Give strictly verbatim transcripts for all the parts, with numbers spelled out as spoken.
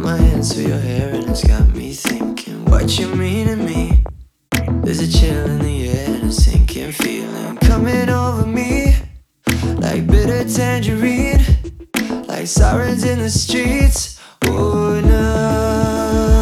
my hands through your hair and it's got me thinking what you mean to me. There's a chill in the air and a sinking feeling coming over me, like bitter tangerine, like sirens in the streets. Oh no,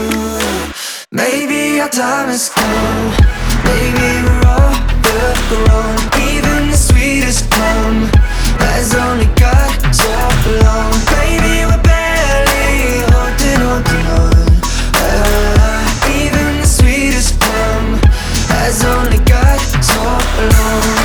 maybe our time has come. Maybe we're overgrown. Even the sweetest plum has only got so long. Maybe we're barely holding, holding on. uh, Even the sweetest plum has only got so long.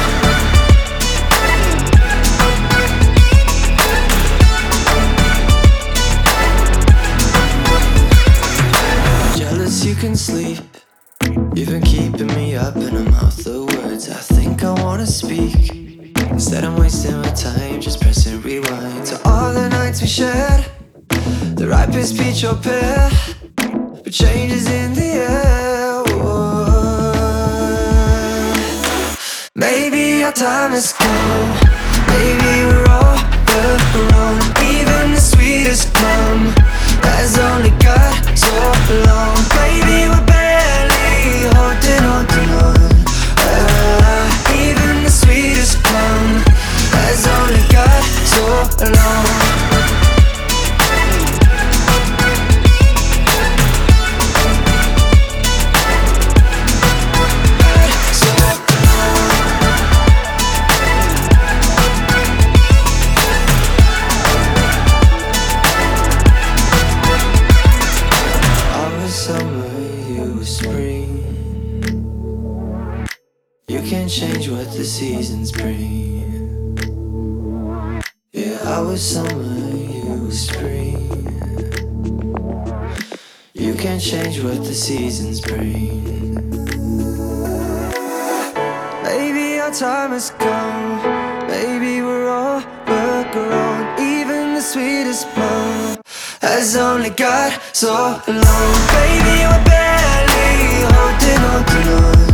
Jealous you can sleep. You've been keeping me up in a mouth of words I think I wanna speak. Instead I'm wasting my time just pressing rewind to all the nights we shared, the ripest peach or pear, but changes in the air. Whoa. Maybe our time has come. Maybe we're overgrown. Even the sweetest plum has only got so long. Maybe we're barely holding, holding on. uh, Even the sweetest plum has only got so long. Summer, you were spring. You can't change what the seasons bring. Yeah, I was summer, you were spring. You can't change what the seasons bring. Maybe our time has come. Maybe we're overgrown. Even the sweetest plum has only got so long. Baby, we're barely holding on to on.